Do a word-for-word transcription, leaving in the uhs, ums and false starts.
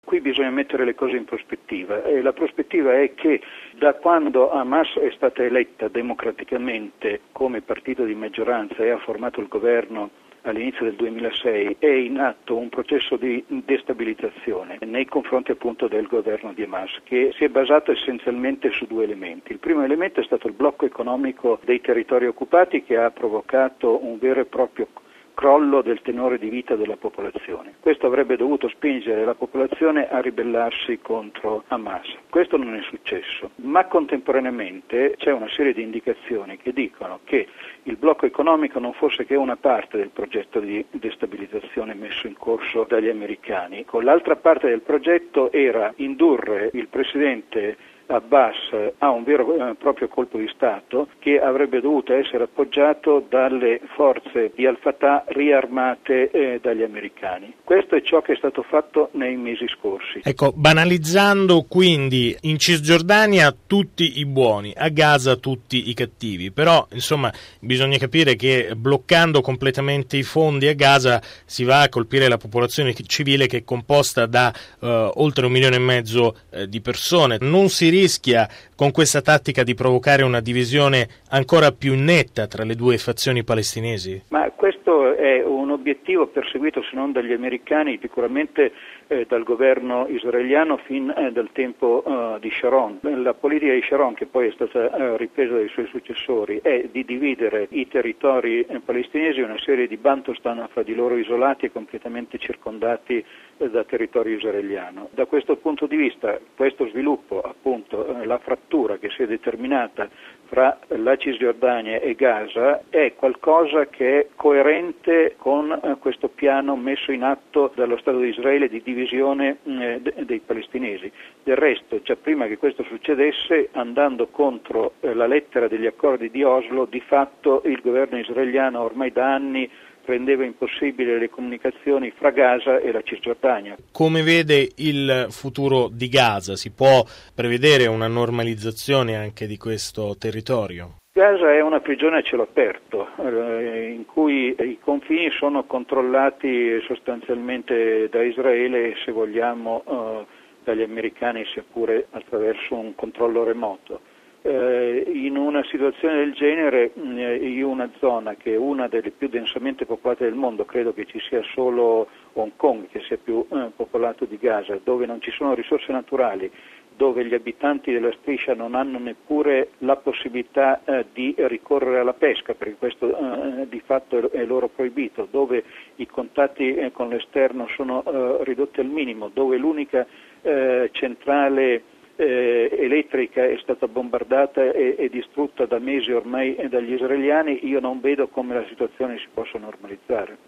Qui bisogna mettere le cose in prospettiva e la prospettiva è che da quando Hamas è stata eletta democraticamente come partito di maggioranza e ha formato il governo all'inizio del duemilasei è in atto un processo di destabilizzazione nei confronti appunto del governo di Hamas, che si è basato essenzialmente su due elementi. Il primo elemento è stato il blocco economico dei territori occupati, che ha provocato un vero e proprio crollo del tenore di vita della popolazione. Questo avrebbe dovuto spingere la popolazione a ribellarsi contro Hamas. Questo non è successo, ma contemporaneamente c'è una serie di indicazioni che dicono che il blocco economico non fosse che una parte del progetto di destabilizzazione messo in corso dagli americani. Con l'altra parte del progetto era indurre il presidente Abbas ha un vero e proprio colpo di Stato che avrebbe dovuto essere appoggiato dalle forze di Al-Fatah riarmate eh, dagli americani. Questo è ciò che è stato fatto nei mesi scorsi. Ecco, banalizzando quindi, in Cisgiordania tutti i buoni, a Gaza tutti i cattivi, però insomma bisogna capire che bloccando completamente i fondi a Gaza si va a colpire la popolazione civile, che è composta da eh, oltre un milione e mezzo eh, di persone. Non si rischia con questa tattica di provocare una divisione ancora più netta tra le due fazioni palestinesi? Ma questo è un obiettivo perseguito se non dagli americani, sicuramente eh, dal governo israeliano fin eh, dal tempo eh, di Sharon. La politica di Sharon, che poi è stata eh, ripresa dai suoi successori, è di dividere i territori eh, palestinesi in una serie di Bantustan fra di loro isolati e completamente circondati eh, da territorio israeliano. Da questo punto di vista, questo sviluppo, appunto, eh, la frattura che si è determinata fra la Cisgiordania e Gaza è qualcosa che è coerente con eh, questo piano messo in atto dallo Stato di Israele di divisione eh, de- dei palestinesi. Del resto, già prima che questo succedesse, andando contro eh, la lettera degli accordi di Oslo, di fatto il governo israeliano ormai da anni rendeva impossibile le comunicazioni fra Gaza e la Cisgiordania. Come vede il futuro di Gaza? Si può prevedere una normalizzazione anche di questo territorio? Gaza è una prigione a cielo aperto, eh, in cui i confini sono controllati sostanzialmente da Israele e, se vogliamo, eh, dagli americani, seppure attraverso un controllo remoto. Eh, in una situazione del genere, eh, in una zona che è una delle più densamente popolate del mondo, credo che ci sia solo Hong Kong che sia più eh, popolato di Gaza, dove non ci sono risorse naturali, dove gli abitanti della striscia non hanno neppure la possibilità eh, di ricorrere alla pesca, perché questo eh, di fatto è loro proibito, dove i contatti eh, con l'esterno sono eh, ridotti al minimo, dove l'unica eh, centrale Eh, elettrica è stata bombardata e, e distrutta da mesi ormai dagli israeliani, io non vedo come la situazione si possa normalizzare.